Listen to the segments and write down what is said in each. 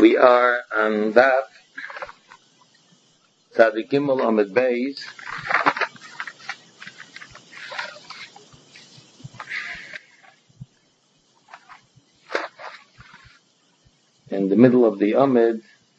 We are on Daf Tzadik Gimel Amud Beis. In the middle of the Amud,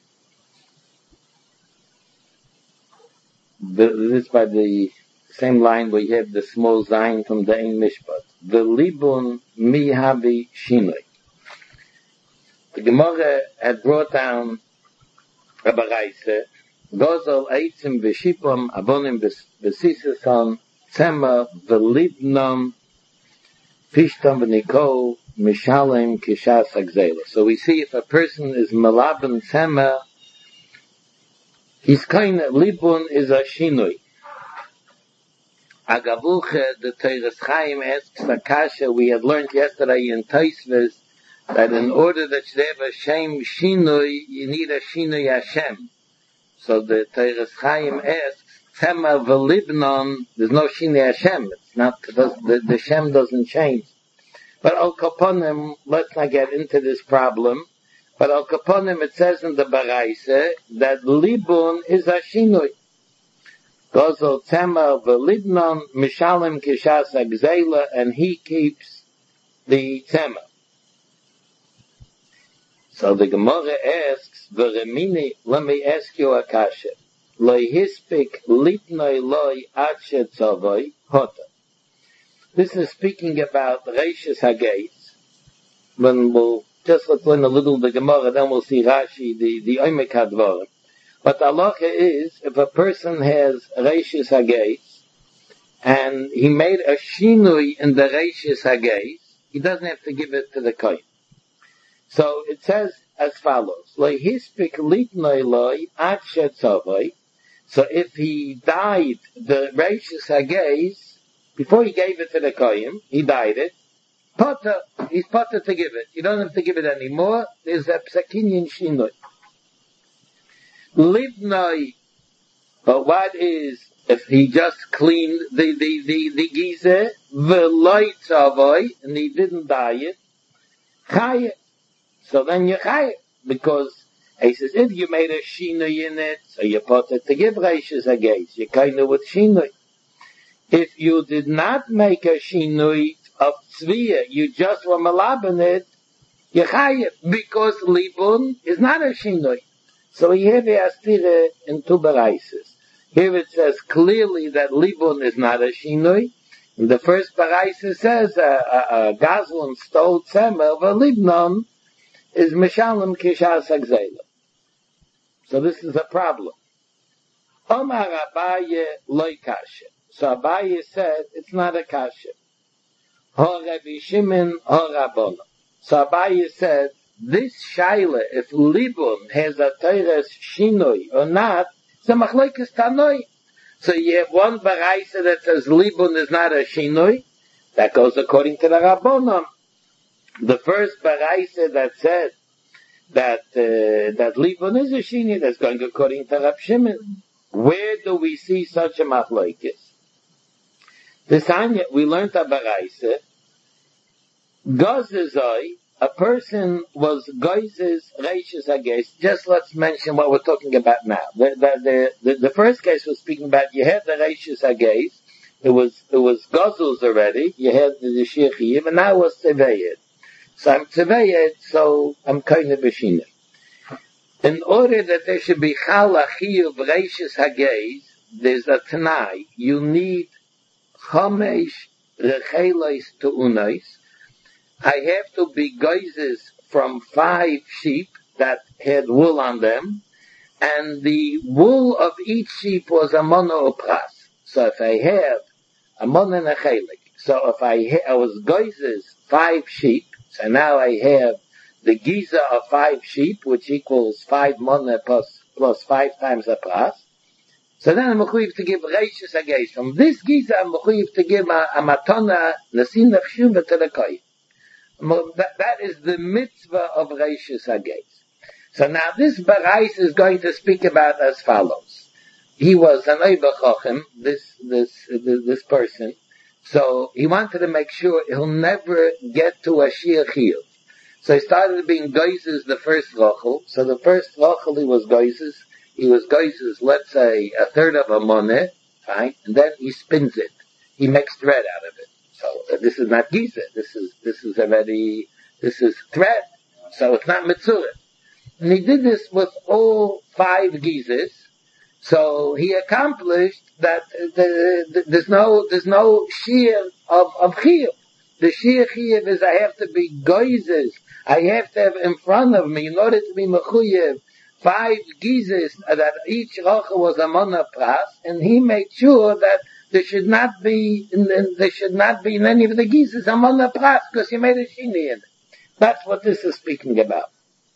this by the same line we have the small Zayin from the Ein Mishpat. The Libun Mihabi Shinoi. The Gemara had brought down a baraisa, Gozal Eitzim V'Shipam Abonim V'Sisason Tzema V'Libnam Pishtam V'Nikol Mishalem Kishas Agzela. So we see if a person is Malaban Tzema, his kind of Libun is a Shinoi. Agavuche, the Teres Chaim asks Akasha, we had learned yesterday in Taisves, that in order that you have a Shem Shinoi, you need a Shinoi Hashem. So the Teres Chaim asks, Tema v'Libnon, there's no Shinoi Hashem. It's not, the Shem doesn't change. But Al Kaponim, let's not get into this problem, but Al Kaponim, it says in the Baraisa, that Libun is a Shinoi. Gozal Tema v'Libnon, Mishalem Kishas Agzela, and he keeps the Tema. So the Gemara asks, V'remini, let me ask you a kasha. Loi hispik litnoi loi adshe tzavoi hota. This is speaking about Reishis Hagais. When let's learn a little the Gemara, then we'll see Rashi, the Oimek HaDvarim. But the halacha is, if a person has Reishis Hagais, and he made a shinui in the Reishis Hagais, he doesn't have to give it to the kohen. So it says as follows: so if he died the Reishis Hagais before he gave it to the kohen, he died it. Potter, he's potter to give it. You don't have to give it anymore. There's a psakinyan shinoi. Libnoi, but what is if he just cleaned the gize v'loi tzavoi and he didn't dye it? Chayet. So then you chayet, because he says if you made a shinoi in it, so you put it to give Reishis Hagais, you kind of with shinoi. If you did not make a shinoi of tzviya, you just were malaban it, you chayet, because libun is not a shinoi. So here we are still in two baraises. Here it says clearly that libun is not a shinoi. In the first baraisa says a gazlan stole tzemel v'libnon is Mishalem Kishas Agzela. So this is a problem. Omar Abaye loy kasha. So Abaye said it's not a kasha. Ho Rabbi Shimon ho Rabbono. So Abaye said this shaila, if Libun has a teres shinoi or not, it's a machlokes tanoi. So you have one baraisa that says Libun is not a shinoi. That goes according to the Rabbonon. The first baraisa that said that Libun is a shini, that's going according to Rab Shimon. Where do we see such a machlokes? This Anya, we learned a baraisa. Gozezoi, a person was Goizes Reishis Hagais. Just let's mention what we're talking about now. The first case was speaking about you had the Reishis Hagais. It was Gozels already. You had the Shechiyim, and now it was Teveyed. So I'm Teveyed, so I'm kind of B'Shinoi. In order that there should be Chalachi of Reishis Hagais, there's a Tanai. You need Chomesh Rechelos to Unais. I have to be Goizes from 5 sheep that had wool on them, and the wool of each sheep was a mono opras. So if I have a mono and a chelik, so if I was Goizes 5 sheep, so now I have the giza of 5 sheep, which equals 5 mono plus 5 times a pras. So then I'm mechuyev to give Reishis Hagais. From this giza I'm mechuyev to give a matona nesin nechshuva to the kohen. That is the mitzvah of Reishis Hagais. So now this Barais is going to speak about as follows. He was an Oiber Chochem, this person. So he wanted to make sure he'll never get to a Shir Chiyuv. So he started being Geizes the first Rochel. So the first Rochel he was Geizes. He was Geizes, let's say, a third of a money, right? And then he spins it. He makes thread out of it. So this is not Giza. This is thread. So it's not Mitzurah. And he did this with all 5 Gizes. So he accomplished that there's no shear of Chiyuv. The shear Chiyuv is I have to be Geizes. I have to have in front of me, in order to be Mechuyev, 5 Gizes, that each Rochel was a Mona Pras, and he made sure that there should not be in any of the Gizes a Mona Pras, because he made a Shini in it. That's what this is speaking about.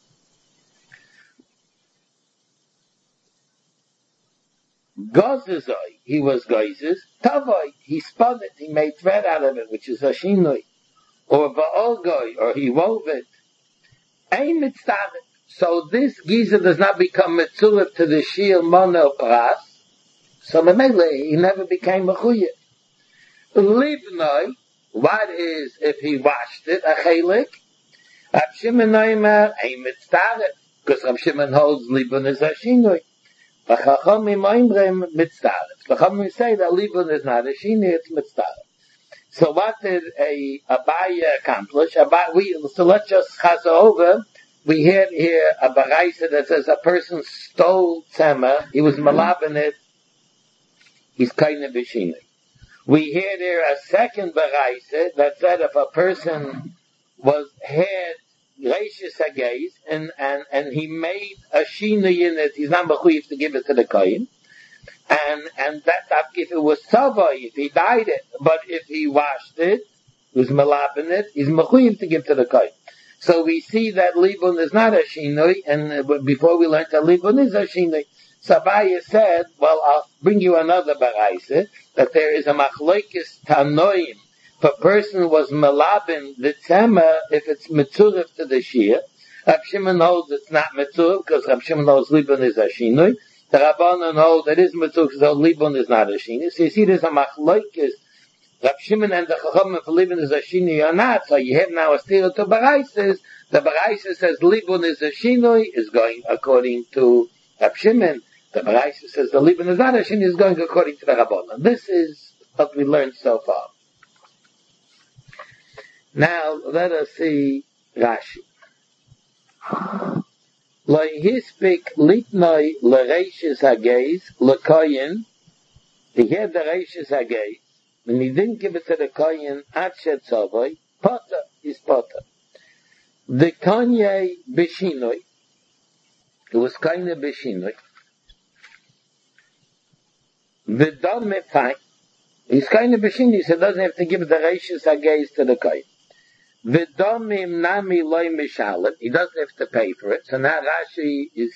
Gozezoi, he was Geizes. Tavoi, he spun it, he made thread out of it, which is a Shinoi. Or Ba'olgoi, or he wove it. Ein mitztavet. So this Giza does not become Mitzulif to the Shir Mono Pras. So Memele, he never became Mechuyev. Livnoi, what is if he washed it, a Chelik? Rab Shimon Noimer, Ein mitztavet. Because Rab Shimon holds Libun is a Shinoi. Chachamim oimrem mitztaret. Chachamim say that Libun is not a shini, it's mitztaret. So what did Abaya accomplish? So let's just chaz over. We had here a baraisa that says a person stole tzema, he was malab in it, he's kaina b'shini. We had here a second baraisa that said if a person had Reishis Hageiz, and he made a shina in it, he's not mechuyev to give it to the kohen. And that if it was tzava, if he dyed it, but if he washed it, he was malab in it, he's mechuyev to give to the kohen. So we see that libun is not a shinoi, and before we learned that libun is a shinoi. Sabaya said, well, I'll bring you another baraisa, that there is a machlokes tanoim. If a person was malabin the tzema, if it's mitzurif to the shir, Rab Shimon holds it's not mitzurif, because Rab Shimon holds libun is a shinoi. The Rabbanan hold that is mitzurif, because libun is not a shinoi. So you see there's a machlokes, Rab Shimon and the Chachamim for libun is a shinoi or not. So you have now a stira to baraises. The baraises says libun is a shinoi, is going according to Rab Shimon. The baraises says the libun is not a shinoi, is going according to the Rabbanan. This is what we learned so far. Now, let us see Rashi. Lo hispik litnoi l'reishis hageiz l'koyin. He had the reishis hageiz, and he didn't give it to the koyin at shetzavoi. Potter is potter. The kanye b'shinoi. It was kanye b'shinoi. The dome fine. He's kanye b'shinoi, so he doesn't have to give the reishis hageiz to the koyin. V'domim nami loy mishalim. He doesn't have to pay for it. So now Rashi is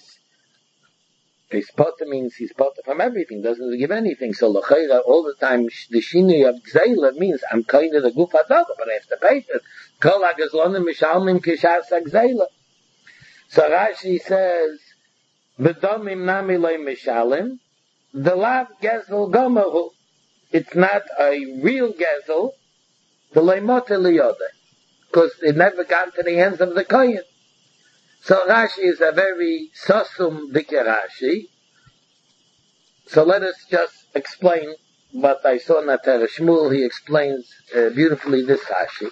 potter means he's potter from everything. Doesn't give anything. So l'chayra all the time the shinui of gzeila means I'm kind of the guf adava, but I have to pay for it. Kol hagazlonim mishalmim kishas hagzeila. So Rashi says v'domim nami loy mishalim. The lav gezel gomahu. It's not a real gezel. The leimot liyoda. Because it never got into the hands of the kohen. So Rashi is a very sosum dike Rashi. So let us just explain what I saw in that Shmuel. He explains beautifully this Rashi.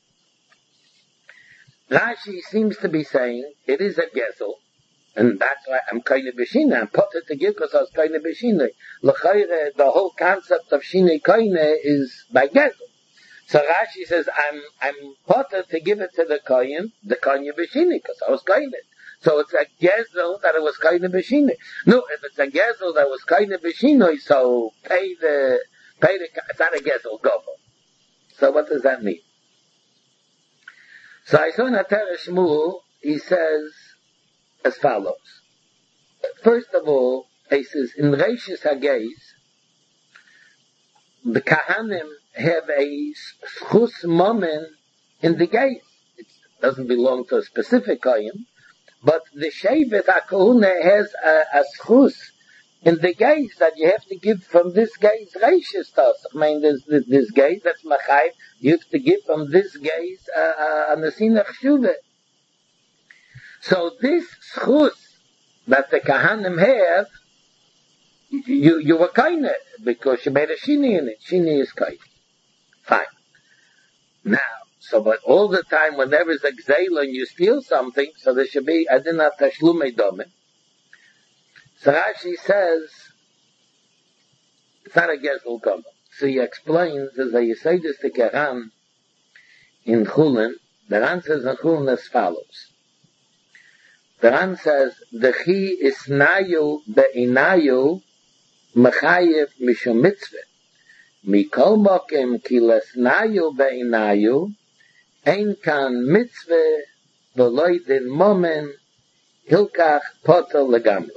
Rashi seems to be saying it is a gezel, and that's why I'm kind of b'shina. I'm put it to give because I was kind of b'shina. L'chayre, the whole concept of shina koine is by gezel. So Rashi says, I'm potter to give it to the kohen b'shini, because I was kohen. So it's a gezel that it was kohen b'shini. No, if it's a gezel that was kohen b'shini, so pay the, it's not a gezel, gobo. So what does that mean? So I saw in Atara Shmuel, he says as follows. First of all, he says, in Reishis Hageiz, the Kahanim have a schus momen in the gate. It doesn't belong to a specific kohen, but the Shevet HaKohuna has a schus in the gate that you have to give from this gate's reishis tos. I mean, this gate that's machayv, you have to give from this gate a nesinach shuve. So this schus that the Kahanim have, you were kind because you made a shini in it. Shini is kind. Fine. Now, so but all the time when there is a gzeila and you steal something, so there should be adina tashlume domen. So Rashi says, it's not a gezel goma. So he explains, as I say this to Keran in Chulin, the Ran says in Chulin as follows. The Ran says, the chi isnayu be'inayu mechayev mishum mitzvah. Mikol mokem ki lesnayu be'inayu ein kan mitzvah v'loi din momen hilkach potel legamri.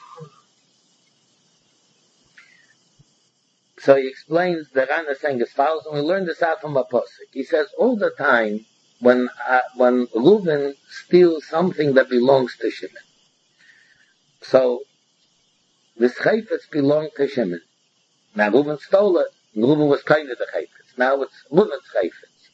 So he explains the Ran is saying as follows, and we learn this out from a pasuk. He says all the time when Reuven steals something that belongs to Shimon. So this chayfetz belonged to Shimon. Now Reuven stole it. And Reuven was kind of the chayfetz. Now it's Reuven's chayfetz.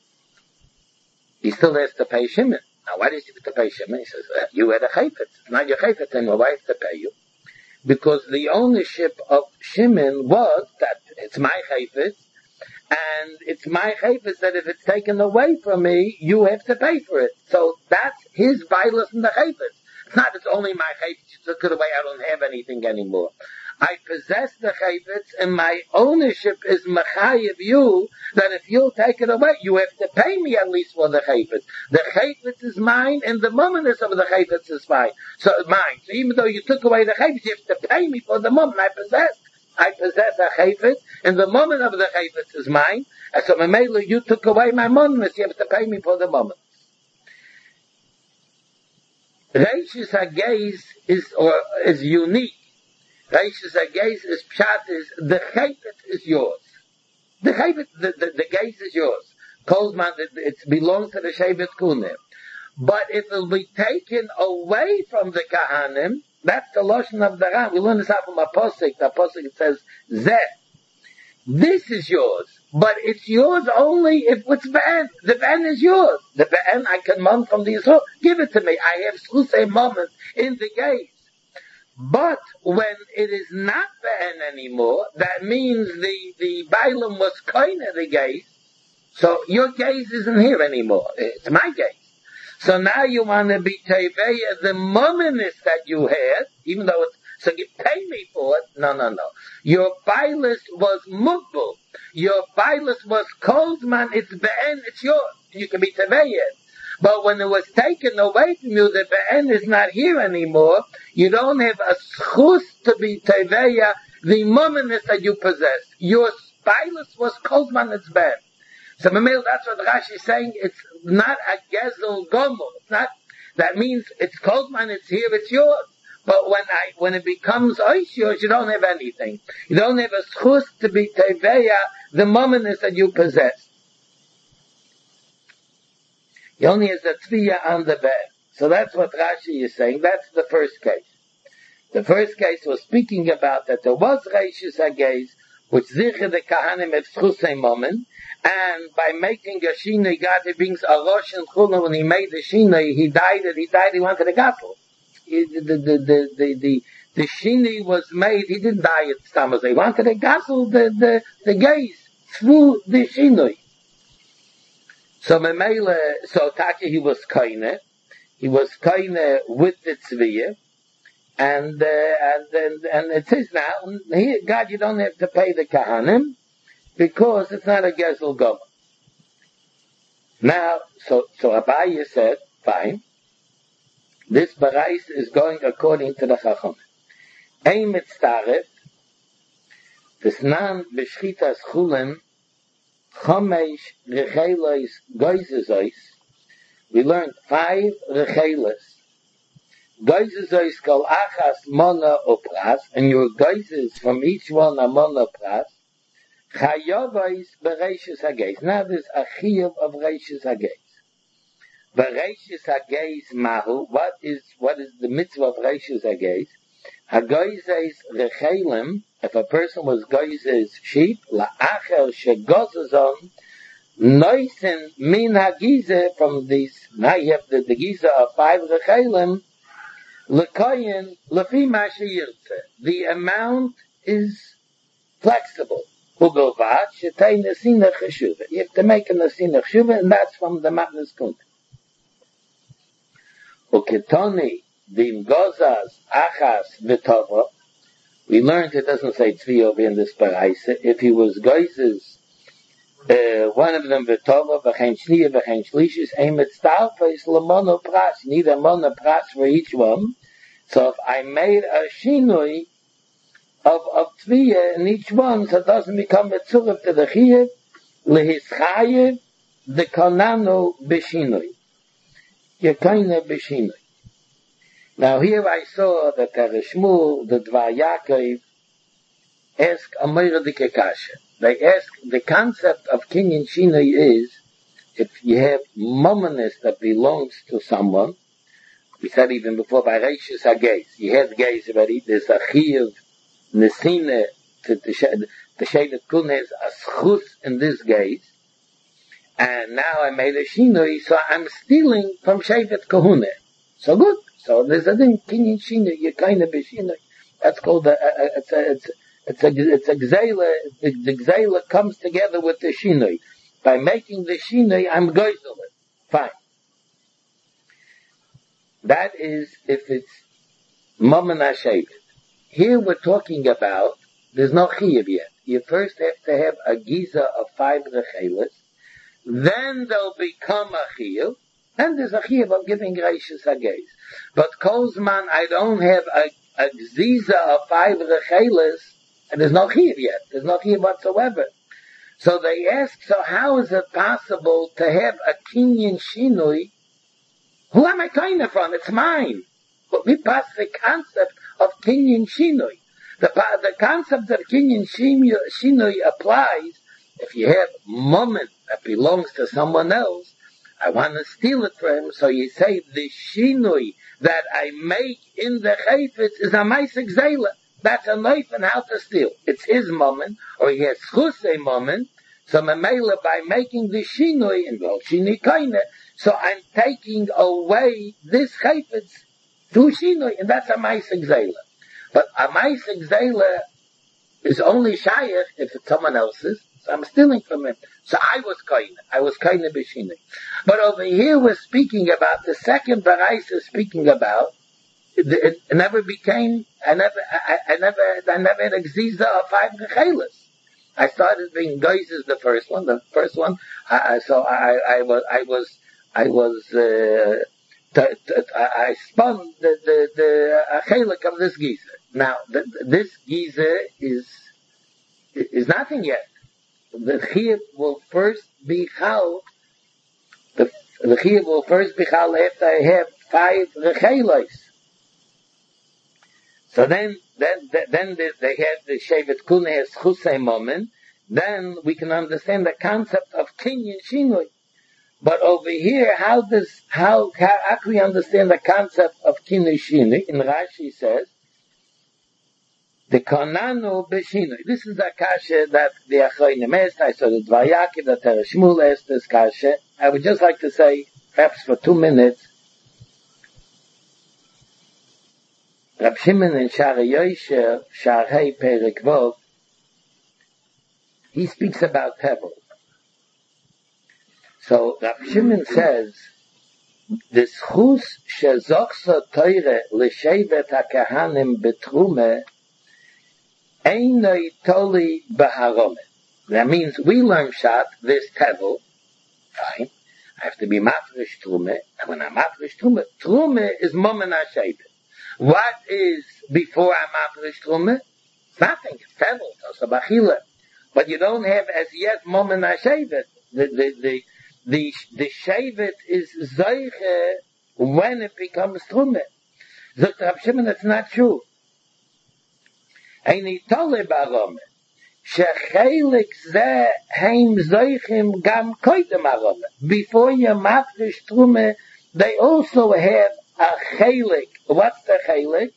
He still has to pay Shimon. Now why does he have to pay Shimon? He says, you had a chayfetz. It's not your chayfetz anymore. Why have to pay you? Because the ownership of Shimon was that it's my chayfetz, and it's my chayfetz that if it's taken away from me, you have to pay for it. So that's his bailus in the chayfetz. It's not, it's only my chayfetz, you took it away, I don't have anything anymore. I possess the chayfetz, and my ownership is mechayev you, that if you'll take it away, you have to pay me at least for the chayfetz. The chayfetz is mine, and the momentness of the chayfetz is mine. So mine. So even though you took away the chayfetz, you have to pay me for the moment I possess. I possess a chayfetz, and the moment of the chayfetz is mine. And so Mamela, you took away my momentness, you have to pay me for the moment. Reishis HaGeis is unique. Reishis HaGeis is pshat, is the chayfetz is yours. The chayfetz, the geis is yours. Kolzman, it belongs to the Shevet Kunim. But if it will be taken away from the Kahanim, that's the Lashon of the Ran. We learn this out from a posik. The posik it says, Zeh. This is yours. But it's yours only if it's Be'en. The Be'en is yours. The Be'en I can mum from the Yisrael. Give it to me. I have Schusei moment in the gaze. But when it is not Be'en anymore, that means the Bailam was kind of the gaze. So your gaze isn't here anymore. It's my gaze. So now you want to be teveya the momentness that you had, even though it's, so you pay me for it. No. Your bailus was mukbul. Your bailus was kolzman. It's be'en. It's yours. You can be teveya. But when it was taken away from you, the be'en is not here anymore. You don't have a schus to be teveya the momentness that you possess. Your bailus was kolzman. It's be'en. So Mamil, that's what Rashi is saying. It's not a gezel gomel. It's not. That means it's Kolzman. It's here. It's yours. But when it becomes yours, you don't have anything. You don't have a schus to be teveya the momentness that you possess. You only have a tzviya on the bed. So that's what Rashi is saying. That's the first case. The first case was speaking about that there was Reishis HaGeis, which zicher the Kahanim have schusei moment. And by making a shinoi, God, he brings a rosh and chulun. When he made the shinoi, he died, he wanted a gatl. The shinoi was made, he didn't die at Stammas. He wanted a gatl, the gaze, through the shinoi. So Memele, so Taki, he was kaine with the tzviyah. And it says now, here, God, you don't have to pay the Kahanim, because it's not a gezel goma. Now, so Abaye said, fine. This barais is going according to the Chacham. Ein mitztaref, v'snan b'shchitas chulin, chomesh rechelos goizezois. We learned 5 rechelos. Goizezois kol achas mona opras, and your goizes from each one are mona opras. Chayovais bereishis hageis. Now there's a chiyuv of reishis hageis. Bereishis hageis mahu. What is the mitzvah of reishis hageis? Hagoizes rechelim. If a person was goizes sheep, la'acher shegozazon Noisin min hagize from these. Now you have the giza of 5 rechelim. Lekoyin lefi mashiyirte. The amount is flexible. Ugovat shetay nesina cheshuva. You have to make a nesina cheshuva, and that's from the matnas kunt. Uketoni dim gozas achas v'tova. We learned it doesn't say tzvi over in this paraisa. If he was gozes, one of them v'tova v'chein shniya v'chein shlishis eimet stalfes l'mono pras. You need a mono pras for each one. So if I made a shinui of tviya in each one, so it doesn't become a tzurif to the chiyuv, lehischayev the konanu b'shinui. Yekaina b'shinui. Now here I saw that Shmuel, the Dvar Yaakov, asked a Meirudike Kasha. They asked, the concept of Kinyan Shinui is, if you have mominus that belongs to someone, we said even before by Reishis HaGeis, you have Geis already, there's a Chiyuv Nesine, the Shevet Kun has a schus in this Geis, and now I made a Shinui, so I'm stealing from Shevet Kohune. So good. So there's a thing, Kinyan Shinui, you kind of be Shinui. That's called it's a gzeila. The gzeila comes together with the Shinui. By making the Shinui, I'm goizel it. Fine. That is if it's Mammon HaShevet. Here we're talking about, there's no Chiyuv yet. You first have to have a Giza of 5 Recheles, then they'll become a Chiyuv, and there's a Chiyuv of giving Reishis HaGeis. But Kozman, I don't have a Gziza of 5 Recheles, and there's no Chiyuv yet. There's no Chiyuv whatsoever. So they ask, so how is it possible to have a Kinyan Shinui? Who am I kind of from? It's mine. But we pass the concept of Kinyan Shinui. The concept of Kinyan Shinui applies if you have moment that belongs to someone else. I want to steal it from him, so you say the Shinui that I make in the Chayfetz is a Maisik Zayla. That's a knife and how to steal. It's his moment, or he has Chusei moment, so Mamela by making the Shinui, and well, Shinui Kaine, so I'm taking away this Chayfetz to Shinui, and that's a Maisik Zayla. But a Maisik Zayla is only Shayach if it's someone else's, so I'm stealing from him. So I was kind of B'shinui. But over here we're speaking about, the second Barais is speaking about, it never became, I never had a Gziza of 5 Recheles. I started being Geizes the first one, I spun the Chelik of this Giza. Now, this Giza is nothing yet. The Chiyuv will first be Chal, the Chiyuv will first be Chal after I have 5 Recheles. So then they have the Shevet Kun has Chusei moment, then we can understand the concept of Kinyan Shinui. But over here, how can we understand the concept of Kinyan Shinui? In Rashi says, the Konanu B'Shinui. This is the kasha that the Achronim asked. I saw the Dvar Yaakov, that Shmuel asked this kasha. I would just like to say, perhaps for 2 minutes, Rab Shimon in Sha'arei Yosher, Sha'arei Perek Vov, he speaks about Tevel. So Rab Shimon says, the schus shezochsa teire l'shevet hakahanim betrume einoi toli b'harome. That means we learn Pshat, this Tevel, fine, I have to be mafresh trume, and when I'm mafresh trume is Mammon HaShevet. What is before I'm mafresh trume? Nothing, it's Tevel, it's a bachila. But you don't have as yet Mammon HaShevet. The Shevet is Zeiche when it becomes Trume. Zot Rav Shimon, it's not true. Eini tole barome. Shechelik ze heim Zeichim gam koidem arome. Before you mafresh Trume, they also have a chelik. What's the chelik?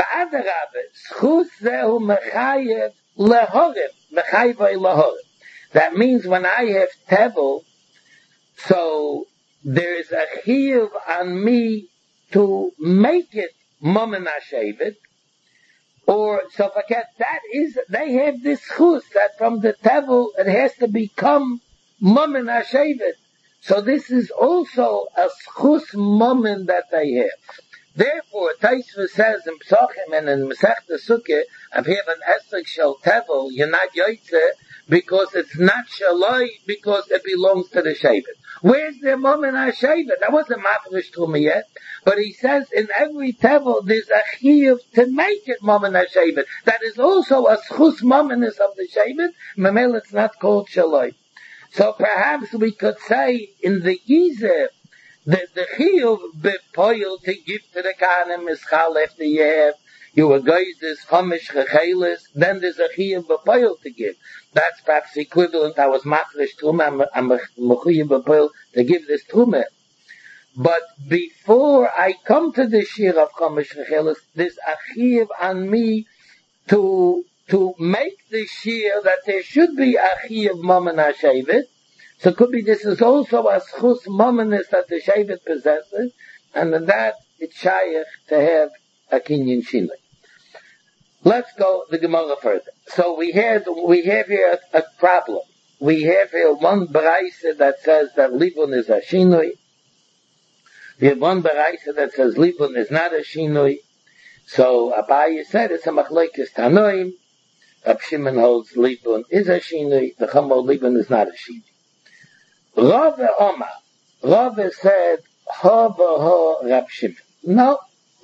V'adarabe, schus zehu mechayev lehorim. Mechayvay lehorim. That means when I have tevel, so there is a chiyuv on me to make it momen hashevet, or so forget that is they have this chus that from the tevel it has to become momen hashevet. So this is also a chus momen that they have. Therefore, Taisva says in Psachim and in Masechta Sukkah, if you have an esrog shel tevel, you're not yoytze, because it's not shaloi, because it belongs to the shevet. Where's the moment ha-shevet? That wasn't mafresh to me yet. But he says in every tevel there's a chiyuv to make it moment ha-shevet. That is also a schus momentus of the shevet. Memel, it's not called shaloi. So perhaps we could say in the Gizer, the chiyuv bepoil to give to the kahanim is chal after you were guys this chomish chechelis, then there's a chiyuv bepoil to give. That's perhaps equivalent. I was mafresh truma. I'm a chiyuv bepoil to give this truma. But before I come to the shir of chomish chechelis, there's a chiyuv on me to make the shir that there should be a chiyuv momen hashevet. So it could be this is also a schus momentus that the shevet possesses, and in that it's shaykh to have a kinyan shinoi. Let's go the Gemara further. So we have here a problem. We have here one baraisa that says that libun is a shinoi. We have one baraisa that says libun is not a shinoi. So Abaye said it's a machlokes tanoim. Rab Shimon holds libun is a shinoi. The Chama libun is not a shinoi. Rava Omar. Rava said, ha Rab Shimon. No.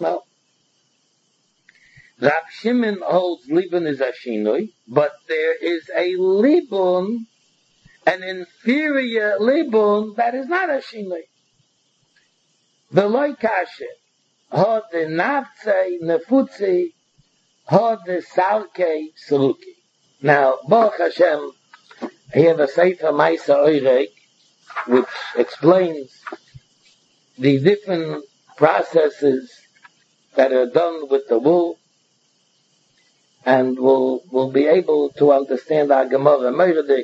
Rab Shimon holds libun is a shinoi, but there is a libun, an inferior libun, that is not a shinoi. The loy kashe, ha de naftzei nefutzi, ha de salke saruki. Now, Baruch Hashem, I have a Sefer Maisa Oirek, which explains the different processes that are done with the wool, and we'll be able to understand our Gemara Meiradik.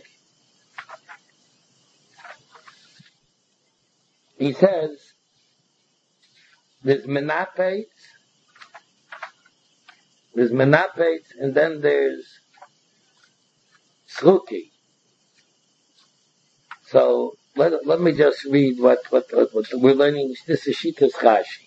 He says there's menapes, and then there's sruki. So let me just read what we're learning. This is Shitas Rashi.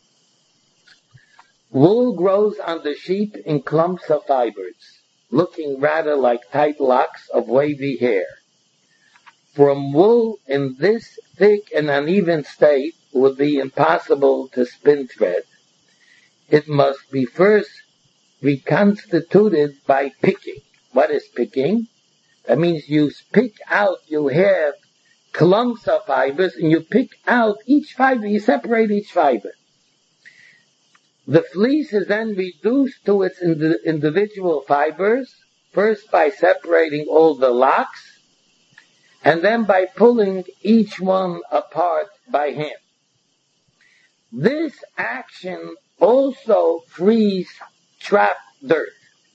Wool grows on the sheep in clumps of fibers, looking rather like tight locks of wavy hair. From wool in this thick and uneven state would be impossible to spin thread. It must be first reconstituted by picking. What is picking? That means you pick out, you have clumps of fibers, and you pick out each fiber, you separate each fiber. The fleece is then reduced to its individual fibers, first by separating all the locks, and then by pulling each one apart by hand. This action also frees trapped dirt.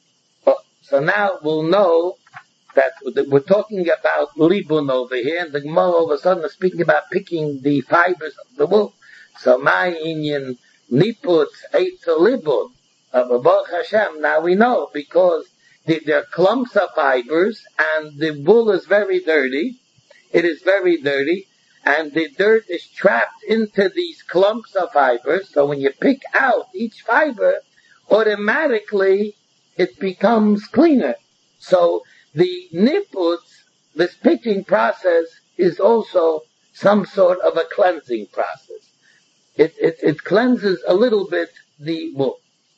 So now we'll know that we're talking about libun over here, and the Gemara all of a sudden is speaking about picking the fibers of the wool. So my Inyan niputz eitz libun of Baruch Hashem. Now we know because there are clumps of fibers, and the wool is very dirty. It is very dirty, and the dirt is trapped into these clumps of fibers. So when you pick out each fiber, automatically it becomes cleaner. So the niputz, this picking process, is also some sort of a cleansing process. It cleanses a little bit the wool.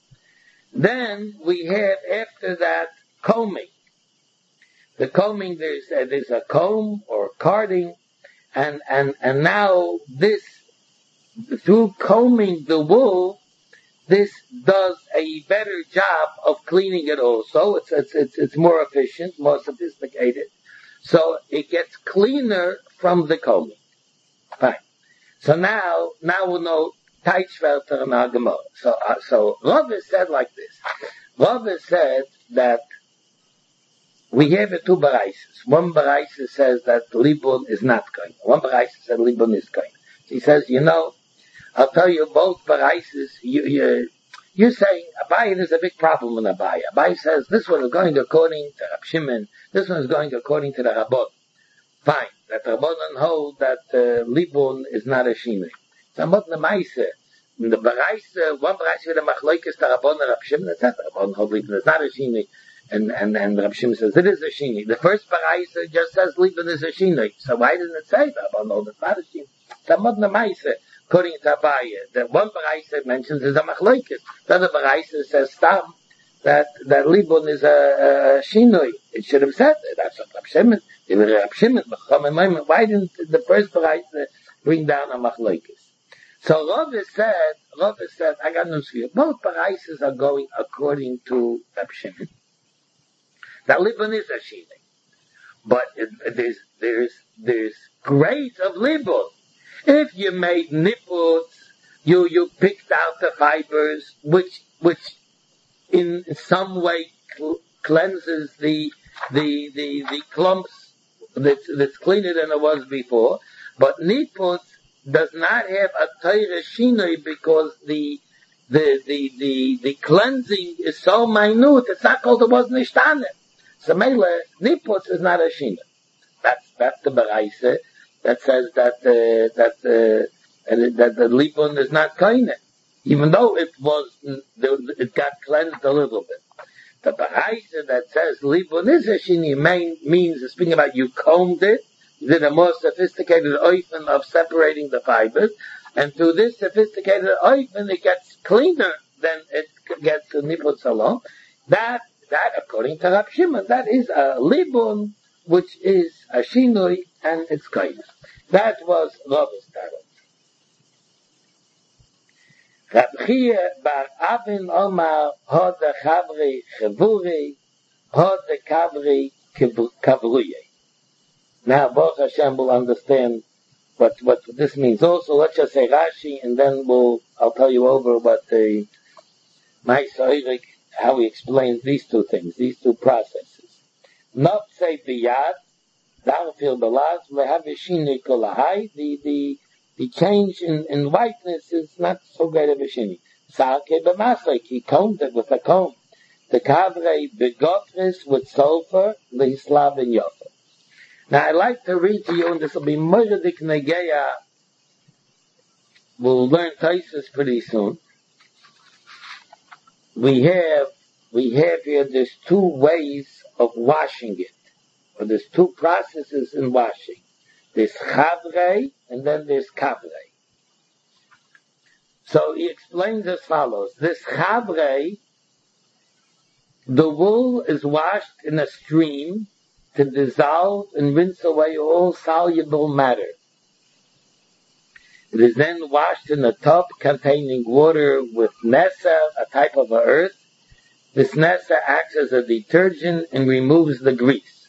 Then we have after that combing. The combing, there's a comb or carding, and now this, through combing the wool, this does a better job of cleaning it also. It's more efficient, more sophisticated. So it gets cleaner from the combing. Fine. So now we'll know Teichvelter and Gemara. So Rava said like this. Rava said that we have two baraises. One baraisa says that libun is not koine. One baraisa says libun is koine. He says, I'll tell you both baraises. You're saying Abaye, there's a big problem in Abaye. Abaye says this one is going according to Rab Shimon. This one is going according to the Rabbon. Fine. That Rabbanon hold that libun is not a shinui. So what the Maise? In the Baraisa, one Baraisa with the Machlokes, the Rabbon and Rab Shimon, etc. Rabbanon hold libun is not a shinui. And Rab Shimon says it is a shinui. The first Baraisa just says libun is a shinui. So why didn't it say that? Rabbanon hold it's not a shinui. So what the Maise? According to Abaye, the one Baraisa mentions is a Machlokes. The other Baraisa says Stam that libun is a shinui. It should have said it. That's what Rab Shimon. Why didn't the first Baraisa bring down a Machlokes? So Rava said, I got news for you. Both Baraisas are going according to Rab Shimon. That libun is a shinui, but there's grades of libun. If you made nipples, you picked out the fibers, which in some way cleanses the clumps that's cleaner than it was before. But nipples does not have a Torah shinui because the cleansing is so minute. It's not called it was nishtane. So mele nipples is not a shinui. That's the baraisa that says that the libun is not kaineh, even though it got cleansed a little bit. The baraisa that says libun is a shini means speaking about you combed it, you did a more sophisticated oifen of separating the fibers, and through this sophisticated oifen it gets cleaner than it gets to niput salom. That according to Rab Shimon, that is a libun, which is a shinui, and it's kaineh. That was Rava's tarot. Rab Chia bar Avin Omar had the Chavri Chavuri, had the Kavri Kavruye. Now, Baruch Hashem will understand what this means. Also, let's just say Rashi, and then I'll tell you over what the Ma'aseh how he explains these two things, these two processes. Not say biyad, darfil belaz, lehav shini kolahai. The change in whiteness is not so great of a shini. Sarke b'masek, he combed it with a comb. The kavre begotris with sulfur, lehislav and yofer. Now I'd like to read to you, and this will be Moedik Negeya. We'll learn Taisus pretty soon. We have here, there's two ways of washing it. Or there's two processes in washing. There's chavrei, and then there's kavrei. So he explains as follows. This chavrei, the wool is washed in a stream to dissolve and rinse away all soluble matter. It is then washed in a tub containing water with nesa, a type of earth. This nesa acts as a detergent and removes the grease.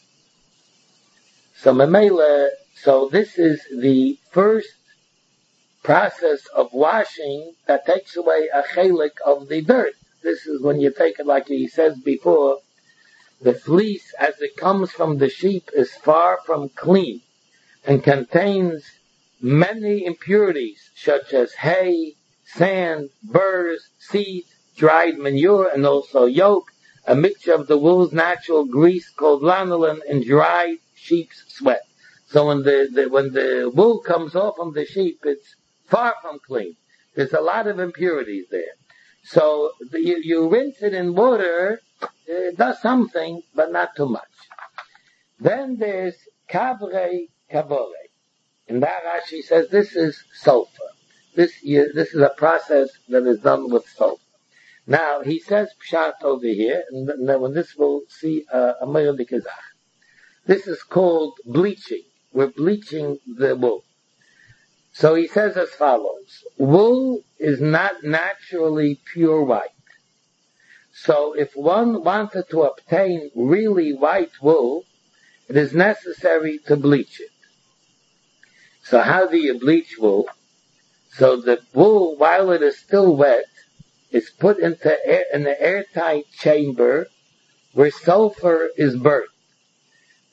So this is the first process of washing that takes away a chelik of the dirt. This is when you take it, like he says before, the fleece as it comes from the sheep is far from clean and contains many impurities such as hay, sand, burrs, seeds, dried manure, and also yolk, a mixture of the wool's natural grease called lanolin and dried sheep's sweat. So when the wool comes off from the sheep, it's far from clean. There's a lot of impurities there. So you rinse it in water, it does something, but not too much. Then there's kavrei kavore. And that Rashi says this is sulfur. This is a process that is done with sulfur. Now, he says pshat over here, and then when this we'll see a Meir Dikazach. This is called bleaching. We're bleaching the wool. So he says as follows. Wool is not naturally pure white. So if one wanted to obtain really white wool, it is necessary to bleach it. So how do you bleach wool? So the wool, while it is still wet, is put in an airtight chamber where sulfur is burnt.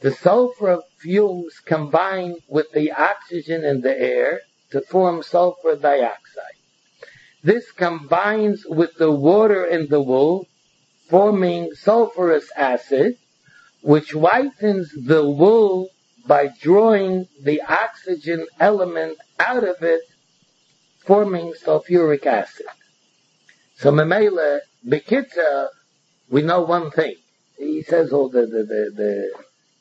The sulfur fumes combine with the oxygen in the air to form sulfur dioxide. This combines with the water in the wool, forming sulfurous acid, which whitens the wool by drawing the oxygen element out of it, forming sulfuric acid. So Memele, Bekitza, we know one thing. He says all the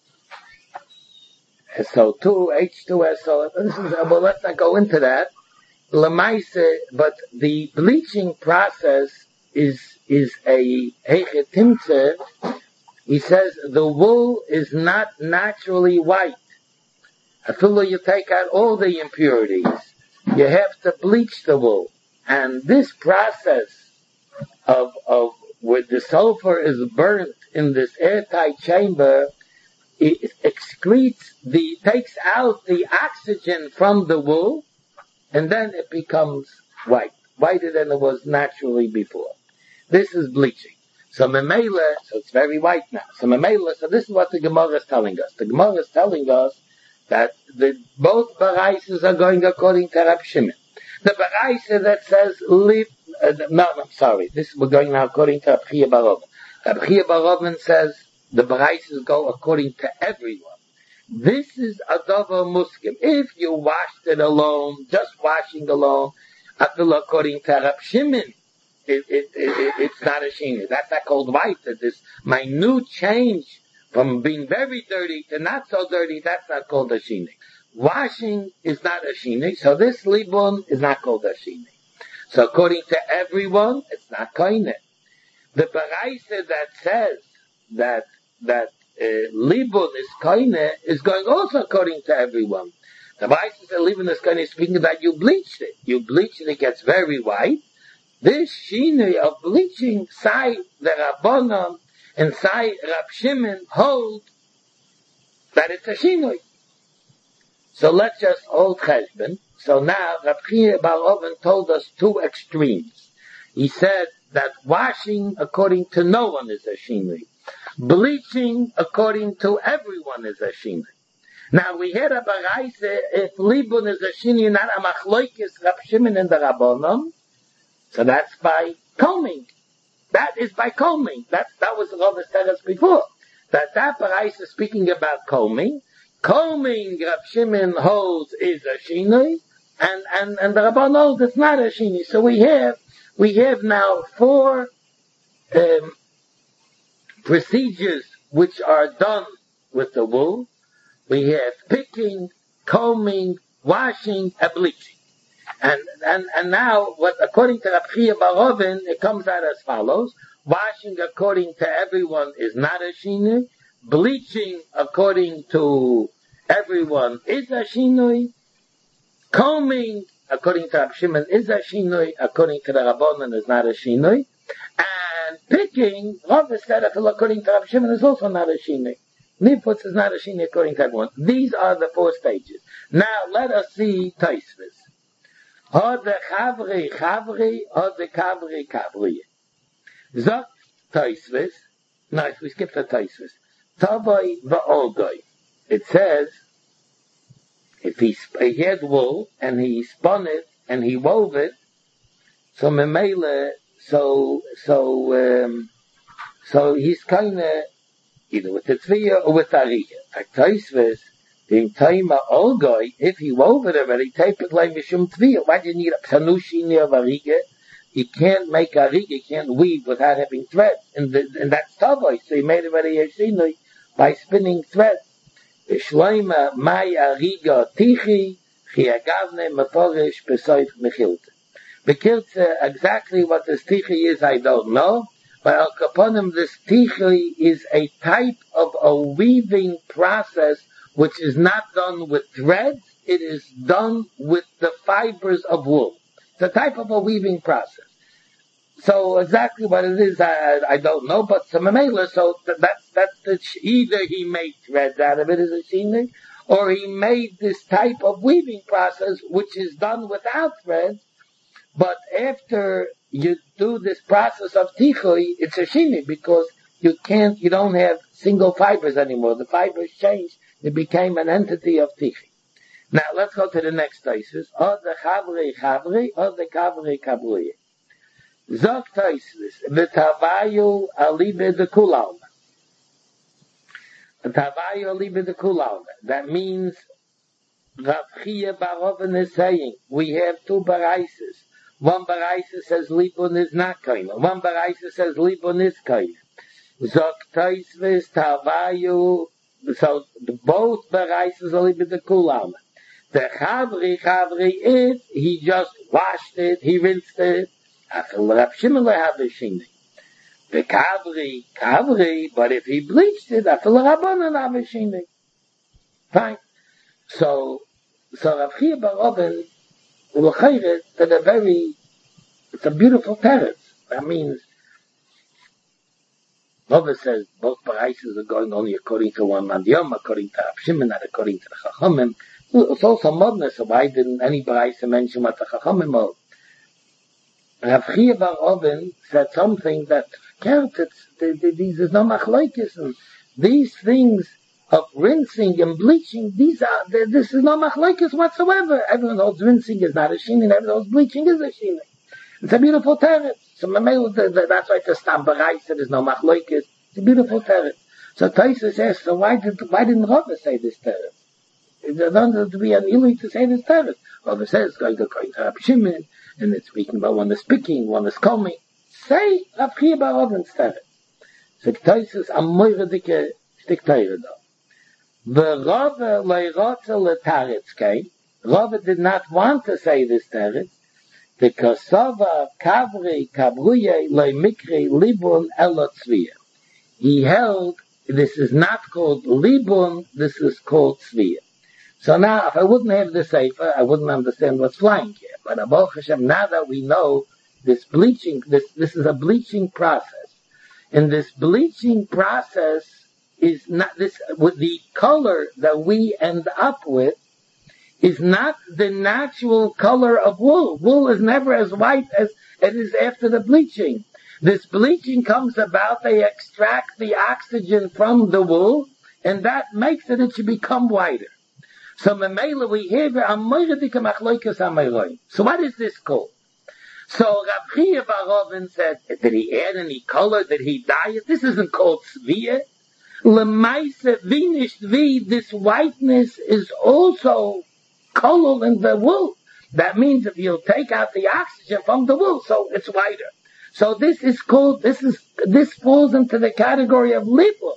SO2, H2SO, well, let's not go into that. Lamaise, but the bleaching process is a hechetimtze. He says the wool is not naturally white. Until you take out all the impurities, you have to bleach the wool. And this process of where the sulfur is burnt in this airtight chamber, it takes out the oxygen from the wool, and then it becomes white, whiter than it was naturally before. This is bleaching. So Memele, so it's very white now. So Memele, so this is what the Gemara is telling us. The Gemara is telling us that both baraises are going according to Rab Shimon. The baraisa that says we're going now according to Rab Chia bar Oven. Rab Chia bar Oven says the baraises go according to everyone. This is a davar muskim. If you washed it alone, just washing alone, I feel according to Rab Shimon, it's not a shini. That's not called white. This minute change from being very dirty to not so dirty, that's not called a shini. Washing is not a shini, so this libun is not called a shini. So according to everyone, it's not koine. The baraisa that says that libun is koine is going also according to everyone. The baraisa that libun is koine is speaking that you bleached it. You bleached it, it gets very white. This shini of bleaching, Sai the Rabbanon and Sai Rab Shimon hold that it's a shinui. So let's just hold cheshbon. So now Rab Chia bar Oven told us two extremes. He said that washing according to no one is a shinui. Bleaching according to everyone is a shinui. Now we had a baraise if libun is a shinui, not a machloikis Rab Shimon and the Rabbanon. So that's by combing. That is by combing. That was the Rav said us before. That baraisa is speaking about combing. Combing, Rav Shimon holds is a shinui, and the Rabban holds it's not a shinui. So we have now four procedures which are done with the wool. We have picking, combing, washing, and bleaching. And now, according to Rab Chia bar Oven, it comes out as follows. Washing according to everyone is not a shinui. Bleaching according to everyone is a shinui. Combing according to Rab Shimon is a shinui. According to the Rabbanon is not a shinui. And picking, Rav said according to Rab Shimon is also not a shinui. Niputz is not a shinui according to everyone. These are the four stages. Now let us see Tosfos. Od the chavri, od the kavri. Zot Tosfos. No, if we skip the Tosfos. Tavoi va'olgoi. It says, if he had wool, and he spun it, and he wove it, so memele, so he's kinda, either with the tzviya or with the ariyah. Like Tosfos, in time olgoi, if he wove it already, tape it like mishum tzviya. Why do you need a psanushini of ariyah? You can't make ariyah, you can't weave without having thread. And that's tavoi, so he made already a shinui by spinning thread. Shloima mai ariga tichi, chiagavne meforish besoif mechilte. Bekiltze, exactly what this tichi is, I don't know. But al kaponim, this tichi is a type of a weaving process which is not done with threads, it is done with the fibers of wool. It's a type of a weaving process. So exactly what it is, I don't know, but so that's either he made threads out of it as a shinui, or he made this type of weaving process which is done without threads, but after you do this process of tichui, it's a shinui, because you don't have single fibers anymore. The fibers changed. It became an entity of Tichi. Now, let's go to the next thesis. Or the Chavri, or the Kavri Kabruye. Zog thesis, V'tavayu alibe de kulalma. V'tavayu alibe de kulalma. That means, Rav Chia bar Oven is saying, we have two baraises. One baraisa says Libun is not kaina. One baraisa says Libun is kaina. Zog thesis, Tavayu, so both baraisas alibe de kulalma. The Chavri is, he just washed it, he rinsed it. Afil Rav Shimon lehavishini. The Kavri, but if he bleached it, Afil Rabbanan havishini. Fine. So Rav Chia bar Oven will chayr it to it's a beautiful terrace. That means, Rava says both paraises are going only according to one Mandiyom, according to Rav Shimon, not according to the Chachamim. It's also modern, so why didn't any baraisa mention what the Chachamim hold? Rav Chia bar Oven said something that these is no machlokes, and these things of rinsing and bleaching, this is no machlokes whatsoever. Everyone holds rinsing is not a shinin, everyone holds bleaching is a shinin. It's a beautiful terrace. So that's why it's a stam baraisa, there's no machlokes. It's a beautiful terrace. So Taisa says, so why didn't Rava say this terrace? It doesn't to be an illy to say this terrace. Rava says it's going to Rav Shimon, and it's speaking about one is speaking, one is coming. Say Rav Chia bar Oven's terrace. So Taisa is a moire dike stik teire da. Rava leirotze letaretz came. Rava did not want to say this terrace, because Sava Kavri Kabruye le Mikri Libun Elotzvia. He held this is not called Libun, this is called Tzvia. So now, if I wouldn't have the Sefer, I wouldn't understand what's flying here. But Baruch Hashem, now that we know this bleaching, this is a bleaching process. And this bleaching process is not this, with the color that we end up with, is not the natural color of wool. Wool is never as white as it is after the bleaching. This bleaching comes about, they extract the oxygen from the wool, and that makes it should become whiter. So Memela we have a moiradika machloikas amayroim. So what is this called? So Rav Chia bar Oven said, did he add any color? Did he dye it? This isn't called tzviyah. Lemaise vinish tzvi, this whiteness is also color in the wool. That means if you take out the oxygen from the wool, so it's whiter. So this is called, this falls into the category of libun.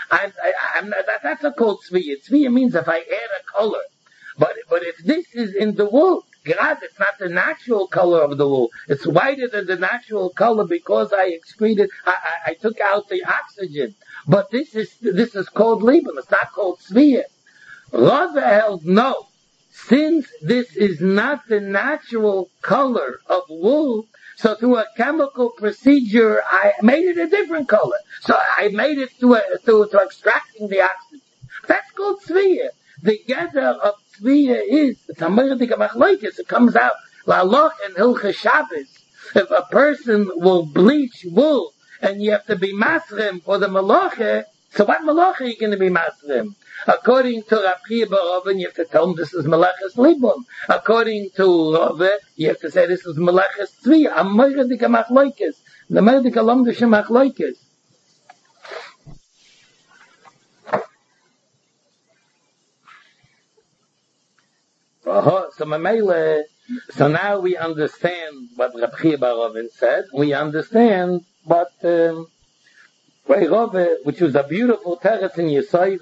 That's a called tzviyah. Tzviyah means if I add a color. But if this is in the wool, God, it's not the natural color of the wool. It's whiter than the natural color because I excreted, I took out the oxygen. But this is called libun. It's not called tzviyah. Rava held no. Since this is not the natural color of wool, so through a chemical procedure, I made it a different color. So I made it to extracting the oxygen. That's called tzviyah. The gather of tzviyah is, it's a meradik machlokes. It comes out, la'aloch and hilchas Shabbos. If a person will bleach wool, and you have to be masrim for the malacha, so what malacha are you going to be masrim? According to Rav Chia bar Oven, you have to tell him this is Melechas Libun. According to Rava, you have to say this is Melechas Tzviyah. A moiradika machlokes. The moiradika lomdusha machlokes. So now we understand what Rav Chia bar Oven said. We understand what which was a beautiful teretz in Yesod,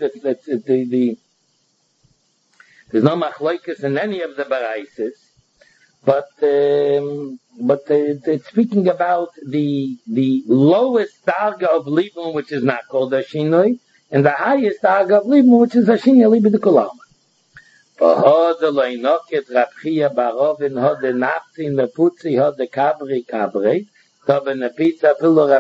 there's no machlokes in any of the baraises, but it's speaking about the lowest darga of libun, which is not called a shinoi, and the highest darga of libun, which is a shinoi libun de kolama. V'hod loinoket Rav Chia bar Oven hod naftin leputzi hod kabri. So Taisa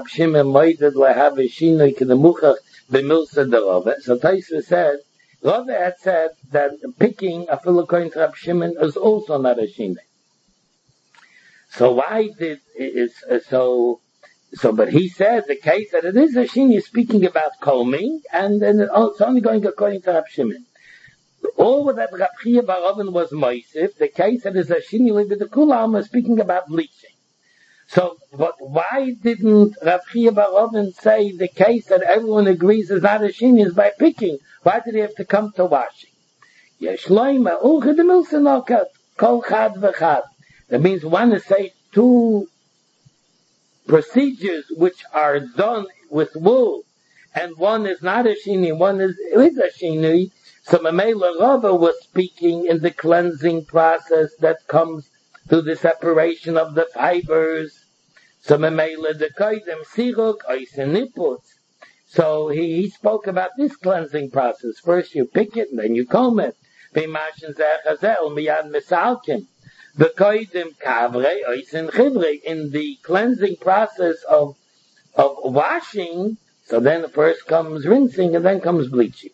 said, Rava had said that picking a fellow coin to Rab Shimon is also not a shinoi. So why did So, but he said the case that it is a shini is speaking about combing, and then it's only going according to Rab Shimon. All that Rab Chia bar Oven was moisif, the case that is a shini with the kulam is speaking about bleaching. So, but why didn't Rab Chia bar Oven say the case that everyone agrees is not a shini is by picking? Why did he have to come to washing? Yeshloima ulcha de milsenokat kol chad v'chad. That means one is say two procedures which are done with wool, and one is not a shini, one is a shini. So Mamela Rava was speaking in the cleansing process that comes through the separation of the fibers. So Mamela the koydem siruk oisen niputs. So he spoke about this cleansing process. First you pick it, and then you comb it. B'mashin zechazel miyad misalkim. The koydem kavre oisen chivre. In the cleansing process of washing, so then first comes rinsing and then comes bleaching.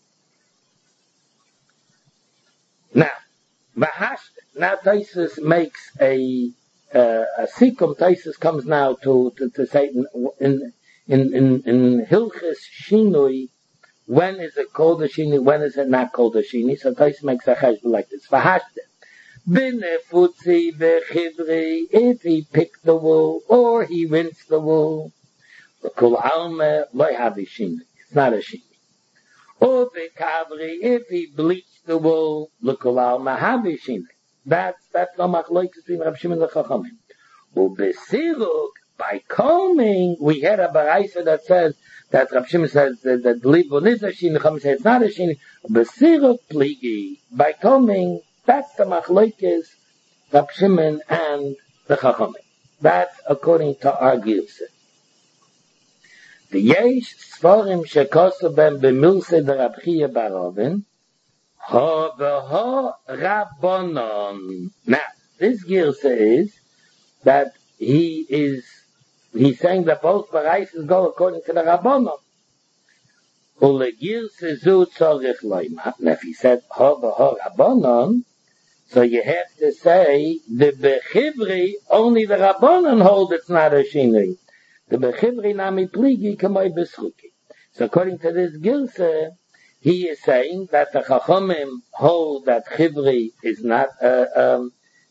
Now Taisus makes a sikum. Taisus comes now to say in Hilchis Shinui, when is it called a shini, when is it not called a shini? So Taisus makes a cheshbon like this. Binefutzi vechivri, if he picked the wool or he rinsed the wool, kol alme loy havi shini. It's not a shini. Or bekavri, if he bleached the wool, l'kol alma havi shini. That's no machlokes between Rab Shimon and the Chachamim. Ubesiruk, by combing, we had a baraisa that says that Rab Shimon says that libun is a shini, Chachamim says it's not a shini. Ubesiruk pligi, by combing, that's the machlokes Rab Shimon and the Chachamim. That's according to our Gilsa. The yesh sforim shekosu ben b'milse de Rab Chia bar Oven, ha v'ha rabbanon. Now, this Gilsa is that he's saying that both varaises go according to the rabbanon. Ule Gilsa zu tzorich loyma. And if he said ha v'ha rabbanon, so you have to say the bechivri, only the rabbanon hold it's not a shini. The bechivri nami pligi kamoi beschuki. So according to this Gilsa, he is saying that the Chachamim hold that chivri is not a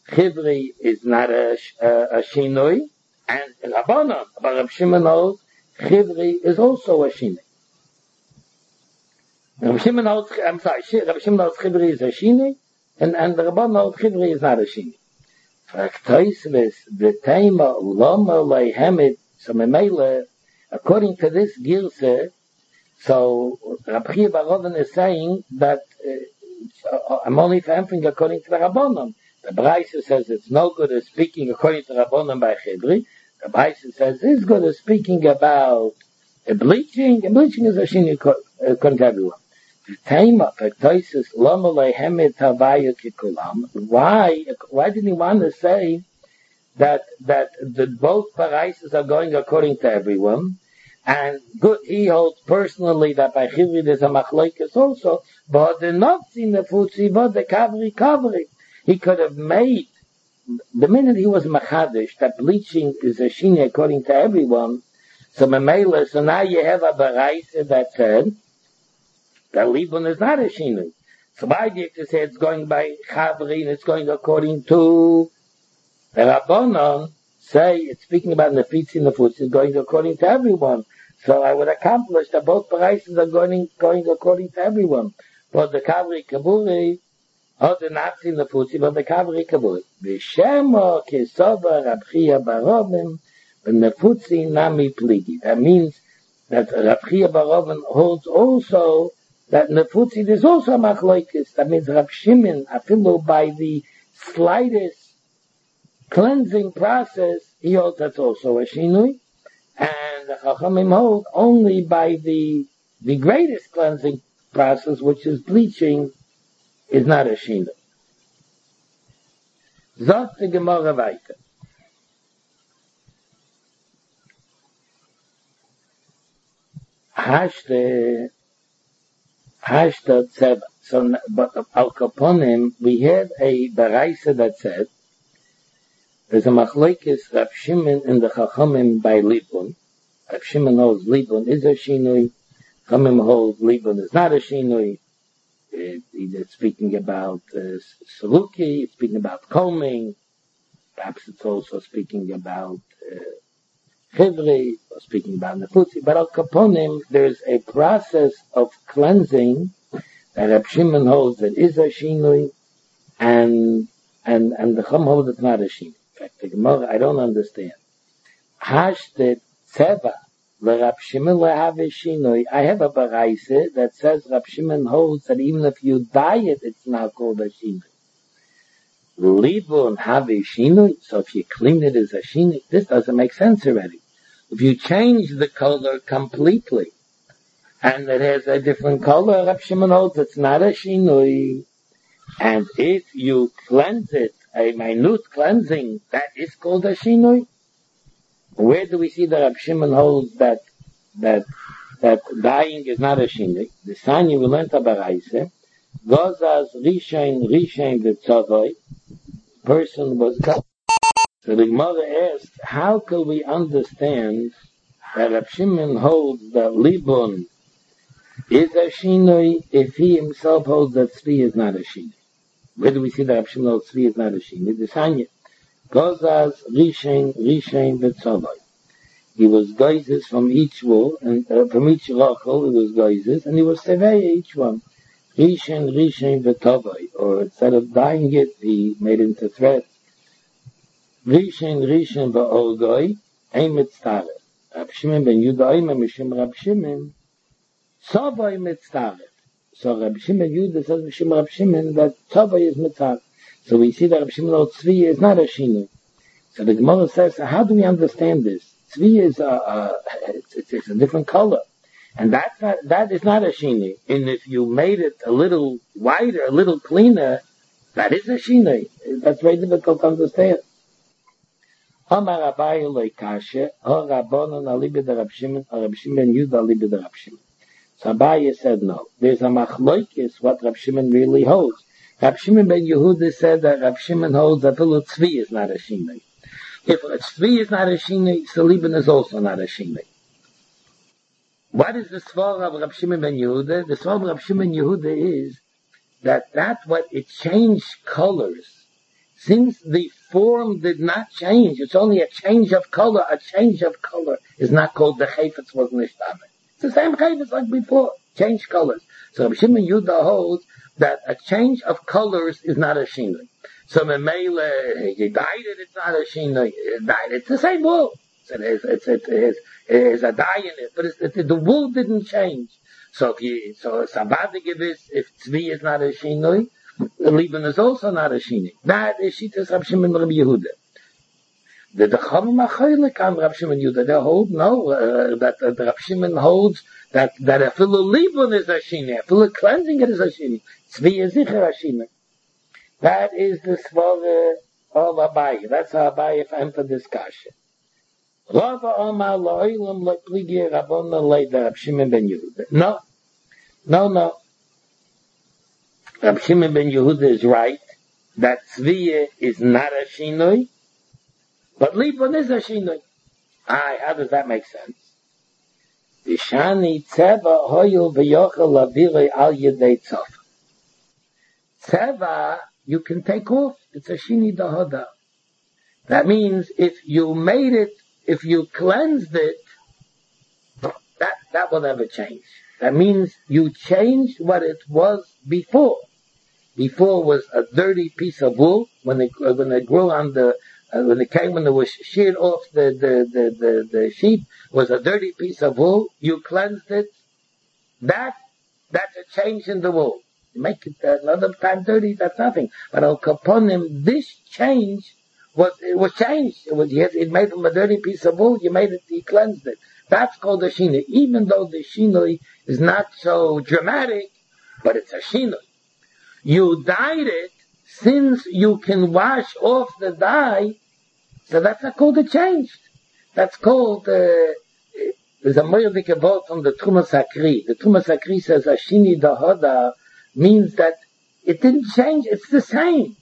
shinui, and Rabbanon, but Rab Shimon holds chivri is also a shinui. Rab Shimon holds chivri is a shinui, and the Rabbanon holds chivri is not a shinui. Fraktoisves the tema lama leihemet. So Memele, according to this Gilse, so Rab Chia bar Oven is saying that I'm only answering according to the Rabbanon. The Braisa says it's no good as speaking according to Rabbanon by Chibri. The Braisa says it's good as speaking about bleaching, and bleaching is a shini according to everyone. Why didn't he want to say that the both paraises are going according to everyone, and good, he holds personally that by Chivri there's a machlokes also, but the not in the futzi, but the kavri. He could have made, the minute he was machadish, that bleaching is a shini according to everyone, so memela, so now you have a baraisa that said that libun is not a shini. So why do you have to say it's going by kavri and it's going according to the Rabbanon? Say it's speaking about nefitzi and nefutzi going according to everyone. So I would accomplish that both paraises are going according to everyone. But the kavri kaburi, or the nafzi and nefutzi, but the kavri kaburi. V'shemo kesova Rab Chia bar Oven v'nefutzi nami pligi. That means that Rab Chia bar Oven holds also that nefutzi there's also a machlokes. That means Rab Shimon, afilu by the slightest cleansing process, he holds that's also a shinui, and the Chachamim hold only by the greatest cleansing process, which is bleaching, is not a shinui. Zot the Gemara weiter. Hashte tzeva. So, but Al Kaponim, we had a baraisa that said There's a machlokes Rab Shimon and the Chachamim by Libun. Rab Shimon holds Libun is a shinui. Chachamim holds Libun is not a shinui. It's speaking about Saluki, it's speaking about combing. Perhaps it's also speaking about Chivri, or speaking about Nefutzi. But al Kaponim, there's a process of cleansing that Rab Shimon holds that is a shinui, and the Chum holds it's not a shinui. In fact, the Gemara, I don't understand. Hashtet Tzeva Rab Shimon lehave shinui. I have a baraisa that says Rab Shimon holds that even if you dye it, it's not called a shinui. Libun have shinui. So if you clean it as a shinui, this doesn't make sense already. If you change the color completely, and it has a different color, Rab Shimon holds it's not a shinui. And if you cleanse it, a minute cleansing, that is called a shinui. Where do we see that Rab Shimon holds that dyeing is not a shinui? The Sanya we learned about Baraisa. Gozas rishain v'tzavoi. Person was cut. So the Gemara asked, how can we understand that Rab Shimon holds that Libun is a shinui if he himself holds that Tzvi is not a shinui? Where do we see that Rab Shimon holds Tzvi is not a shinui? The Sanya. Gozas rishain v'tzavoi. He was geizes from each wool, and from each rachel he was geizes, and he was sevei each one. Rishain v'tzavoi. Or instead of dyeing it, he made it into threads. Rishain v'olgoi, ein mitztaref. Rab Shimon ben Yehuda oimer mishum Rab Shimon, tzavoi mitztaref. So Rab Shimon Yehuda says mishum Rab Shimon that tzavoi is mitztaref. So we see that Rab Shimon holds Tzvi is not a shinui. So the Gemara says, so how do we understand this? Tzvi is it's a different color. And that is not a shinui. And if you made it a little wider, a little cleaner, that is a shinui. That's very difficult to understand. Amar Abaye loikashe, or Rabbanon alibid Rab Shimon, or Rab Shimon Yehuda alibid Rab Shimon. So Abaye said no. There's a machlokes what Rab Shimon really holds. Rab Shimon ben Yehuda said that Rab Shimon holds that Tzvi is not a shinui. If Tzvi is not a shinui, so Libun is also not a shinui. What is the svar of Rab Shimon ben Yehuda? The svar of Rab Shimon ben Yehuda is that what it changed colors. Since the form did not change, it's only a change of color. A change of color is not called the chayfetz was nishtame. It's the same chayfetz like before, change colors. So Rab Shimon ben Yehuda holds that a change of colors is not a shinui. So Memele, you dyed it, it's not a shinui. It's the same wool. So it is a dye in it, but the wool didn't change. So Sabbatic if Tzvi is not a shinui, Libun is also not a shinui. That is Shittas Rab Shimon ben Yehuda. The Chachamim Acholik on Rab Shimon Yehuda, they hold that Rab Shimon holds that a filu Libun is a shinui, a filu cleansing it is a shinui. Tzvi is sicher a shinui. That is the svara of Abaye. That's how Abaye found for discussion. Rava Omar lo'ilam le'pligi Rabbona le'da Rab Shimon ben Yehuda. No. Rab Shimon ben Yehuda is right that Tzviya is not a shinui, but Libun is a shinui. How does that make sense? V'shani tzeva hoyul v'yochel lavirei al yedei tzof. Tzeva you can take off. It's a shini dahoda. That means if you cleansed it, that will never change. That means you changed what it was before. Before was a dirty piece of wool when it grew on when it was sheared off the sheep was a dirty piece of wool. You cleansed it. That's a change in the wool. You make it another time dirty, that's nothing. But Al Kaponim, this change was changed. It made from a dirty piece of wool, you cleansed it. That's called a shinui. Even though the shinui is not so dramatic, but it's a shinui. You dyed it, since you can wash off the dye, so that's not called a change. That's called, there's a moyedike vote from the Trumas Hakri. The Trumas Hakri says a shini dahoda means that it didn't change, it's the same.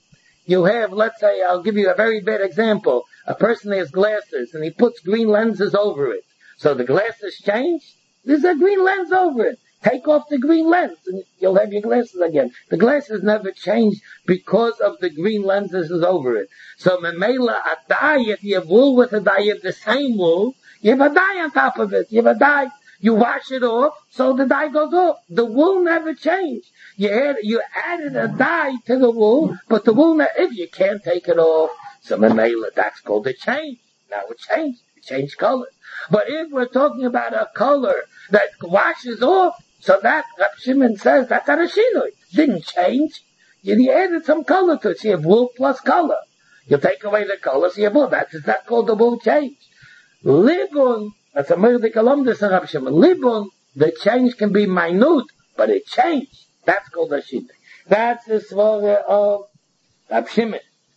you have, let's say, I'll give you a very bad example. A person has glasses and he puts green lenses over it. So the glasses change? There's a green lens over it. Take off the green lens and you'll have your glasses again. The glasses never change because of the green lenses is over it. So memela a dye, if you have wool with a dye, you have the same wool, you have a dye on top of it. You have a dye. You wash it off, so the dye goes off. The wool never changed. You added a dye to the wool, but the wool, if you can't take it off, so memela, that's called a change. Now it changed. It changed color. But if we're talking about a color that washes off, so that Rab Shimon says that's not a shinui. Didn't change. You added some color to it. So you have wool plus color. You take away the color, so you have wool. That's called the wool change. Libun, that's a murder columnus of Rab Shimon. Libun, the change can be minute, but it changed. That's called a shinui. That's the svara of Rab Shimon.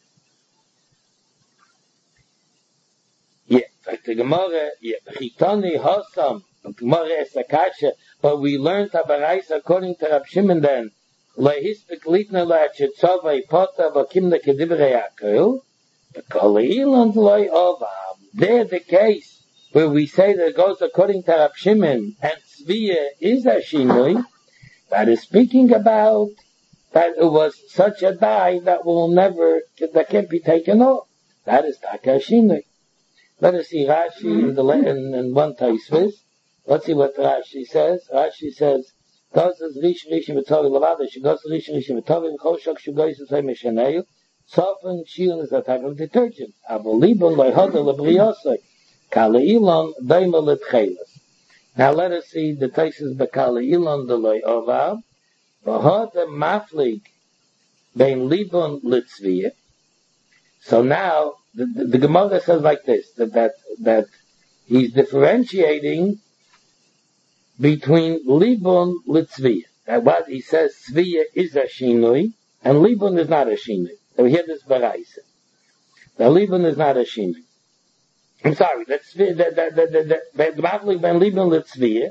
Yeah, like the Gemara, Chitoni Hosam, Gemara Esakasha, but we learned Abarais according to Rab Shimon then, Lehispek Litna Lachetzova Ipota Vakimna Kedivrei Akel, the Koliland Loi Ovam. There the case where we say that it goes according to Rab Shimon and Tzviya is a Shinui, that is speaking about that it was such a dye that can't be taken off. That is Taka Shinui. Let us see Rashi in one Taisvis. Let's see what Rashi says. Rashi says, "Does this Rish V'Tovim Lavada? She goes to Rish V'Tovim Choshok Shugoyis Tzay Mishaneyu. Soften Shil is a type of detergent. Avolibon Loihoda Lebriosai Kaleilon Daima Letchelas." Now let us see the Taisis Bekaleilon Deloi Ovav V'Hoda Maflig Bein Libon Litzviyah. So now the Gemara says like this, that he's differentiating between Libun Litzviyah. That what he says Tzviyah is a Shinui, and Libun is not a Shinui. So here this Baraisa. The Libun is not a Shinui. I'm sorry, that's the Maflig ben Libun Litzviyah.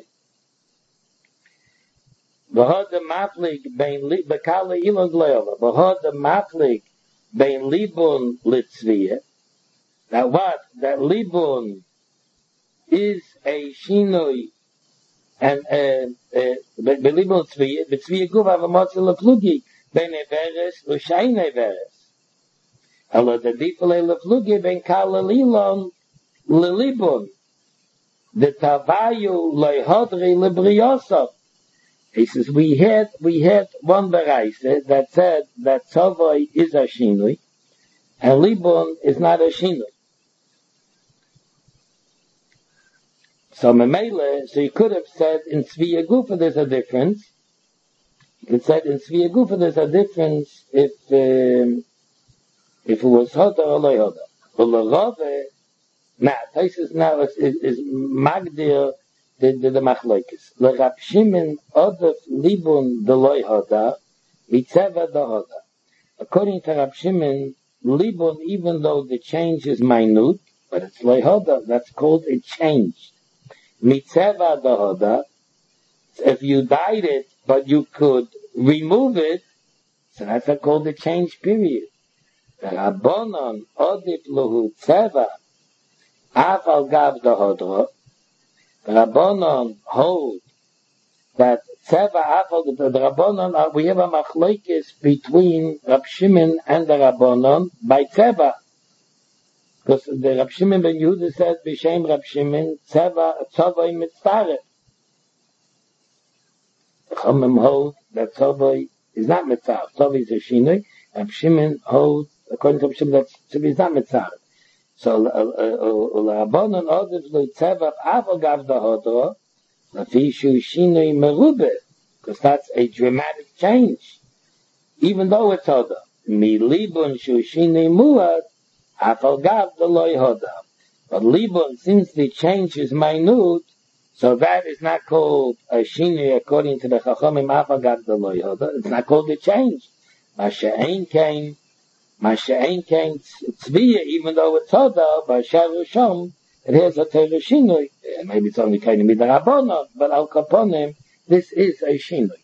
V'hod the Maflig ben Bekala Ilon Gleova. V'hod the Maflig ben Libun Litzviyah. Now what? That Libun is a Shinui, and Belibun Tzviyah, the Tzviyah Guv Avamotzi Leflugi, Ben Everes, Lushain Everes. Allah the Difale Leflugi, Ben Kala Lilon, Lilibun, the Tavayu Lehodri Libriosov. He says, we had one Baraisa that said that Tzavoi is a Shinui, and Libun is not a Shinui. So Memele, so you could have said in Tzviya Gufa there's a difference. You could say in Tzviya Gufa there's a difference if it was Hoda or Loi Hoda. But L'Rove, now, Taisus now is Magdir the Machlokes. L'Rab Shimon Odef Libun the Loi Hoda, Mitzeva the Hoda. According to Rab Shimon, Libun, even though the change is minute, but it's Loi Hoda, that's called a change. Mitzeva dahoda, if you dyed it, but you could remove it, so that's called the change period. The Rabbanon odif luhu tzeva, afal gav dahodra. The Rabbanon hold that tzeva afal, the Rabbanon, we have a machlokes between Rab Shimon and the Rabbanon by tzeva. Because the Rab Shimon ben Yehuda said, B'Shem Rab Shimon, Tzavoi Mitzaref. The Chomim hold that Tzavoi is not Mitzaref. Tzavoi is a Shinui. Rab Shimon holds, according to Rab Shimon, that Tzavoi is not Mitzaref. So, L'Rabbanon Odef L'Tzavah Avo Gav Dahodro, L'Fishu Shinui Merube. Because that's a dramatic change. Even though it's Hoda. Mi Libun Shu Shinui Muad, Afal Gav the Loi Hoda. But Libun, since the change is minute, so that is not called a Shinui according to the Chachamim Afal Gav the Loi Hoda. It's not called a change. Masha'en came Tzviya, even though it's Hoda, by Sharusham, it has a Terah Shinui. Maybe it's only kind of Midrabanon, but Al Kaponim, this is a Shinui.